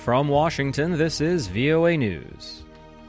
From Washington, this is VOA News.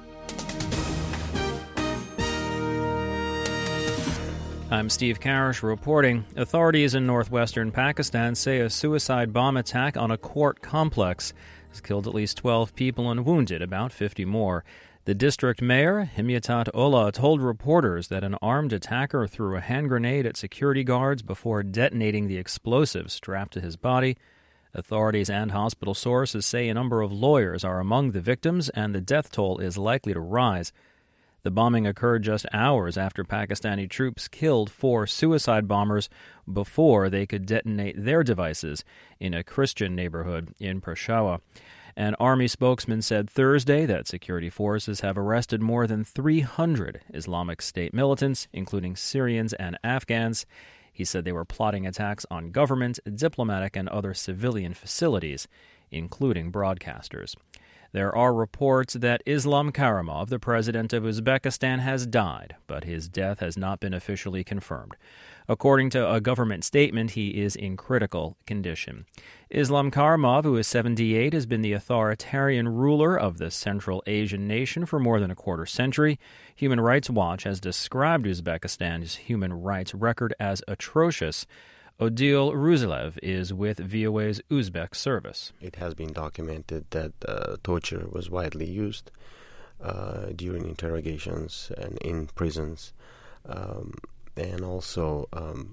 I'm Steve Karish reporting. Authorities in northwestern Pakistan say a suicide bomb attack on a court complex has killed at least 12 people and wounded about 50 more. The district mayor, Himyatat Ullah, told reporters that an armed attacker threw a hand grenade at security guards before detonating the explosives strapped to his body. Authorities and hospital sources say a number of lawyers are among the victims and the death toll is likely to rise. The bombing occurred just hours after Pakistani troops killed 4 suicide bombers before they could detonate their devices in a Christian neighborhood in Peshawar. An army spokesman said Thursday that security forces have arrested more than 300 Islamic State militants, including Syrians and Afghans. He said they were plotting attacks on government, diplomatic, and other civilian facilities, including broadcasters. There are reports that Islam Karimov, the president of Uzbekistan, has died, but his death has not been officially confirmed. According to a government statement, he is in critical condition. Islam Karimov, who is 78, has been the authoritarian ruler of the Central Asian nation for more than a quarter century. Human Rights Watch has described Uzbekistan's human rights record as atrocious. Odile Ruzilev is with VOA's Uzbek service. It has been documented that torture was widely used during interrogations and in prisons, and also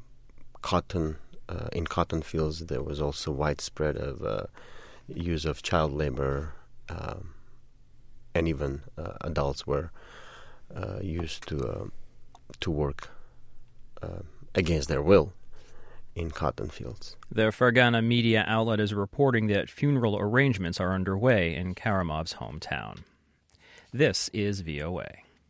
in cotton fields there was also widespread of use of child labor, and even adults were used to work against their will in cotton fields. The Fergana media outlet is reporting that funeral arrangements are underway in Karimov's hometown. This is VOA.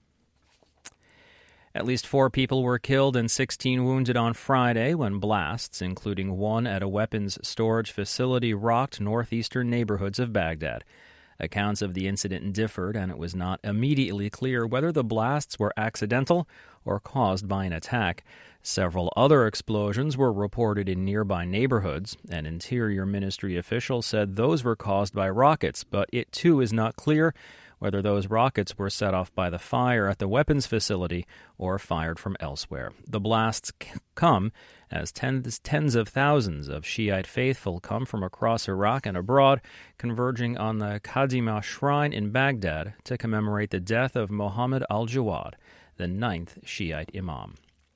At least 4 people were killed and 16 wounded on Friday when blasts, including one at a weapons storage facility, rocked northeastern neighborhoods of Baghdad. Accounts of the incident differed, and it was not immediately clear whether the blasts were accidental or caused by an attack. Several other explosions were reported in nearby neighborhoods. An Interior Ministry official said those were caused by rockets, but it too is not clear whether those rockets were set off by the fire at the weapons facility or fired from elsewhere. The blasts come as tens of thousands of Shiite faithful come from across Iraq and abroad, converging on the Kadima shrine in Baghdad to commemorate the death of Muhammad al-Jawad, the 9th Shiite imam.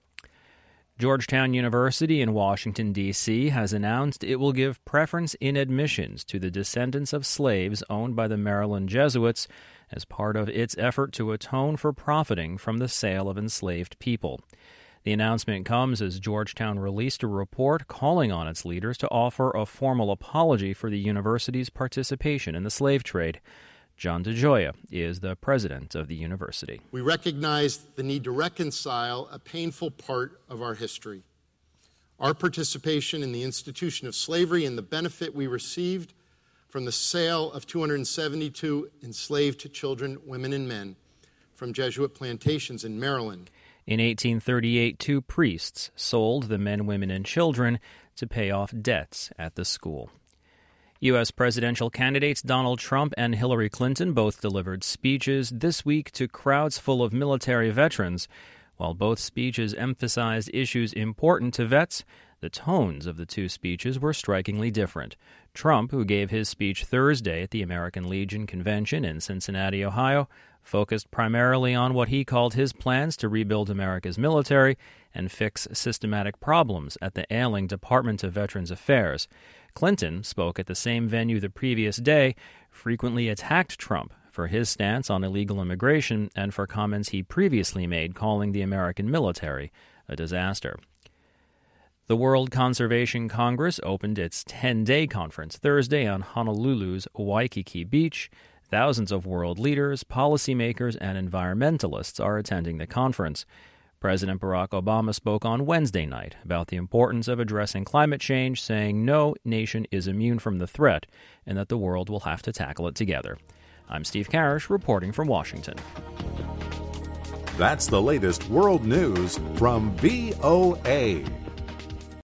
Georgetown University in Washington, D.C. has announced it will give preference in admissions to the descendants of slaves owned by the Maryland Jesuits as part of its effort to atone for profiting from the sale of enslaved people. The announcement comes as Georgetown released a report calling on its leaders to offer a formal apology for the university's participation in the slave trade. John DeGioia is the president of the university. We recognize the need to reconcile a painful part of our history. Our participation in the institution of slavery and the benefit we received from the sale of 272 enslaved children, women, and men from Jesuit plantations in Maryland. In 1838, 2 priests sold the men, women, and children to pay off debts at the school. U.S. presidential candidates Donald Trump and Hillary Clinton both delivered speeches this week to crowds full of military veterans. While both speeches emphasized issues important to vets, the tones of the 2 speeches were strikingly different. Trump, who gave his speech Thursday at the American Legion Convention in Cincinnati, Ohio, focused primarily on what he called his plans to rebuild America's military and fix systematic problems at the ailing Department of Veterans Affairs. Clinton spoke at the same venue the previous day, frequently attacked Trump for his stance on illegal immigration and for comments he previously made calling the American military a disaster. The World Conservation Congress opened its 10-day conference Thursday on Honolulu's Waikiki Beach. Thousands of world leaders, policymakers, and environmentalists are attending the conference. President Barack Obama spoke on Wednesday night about the importance of addressing climate change, saying no nation is immune from the threat and that the world will have to tackle it together. I'm Steve Karish, reporting from Washington. That's the latest world news from VOA.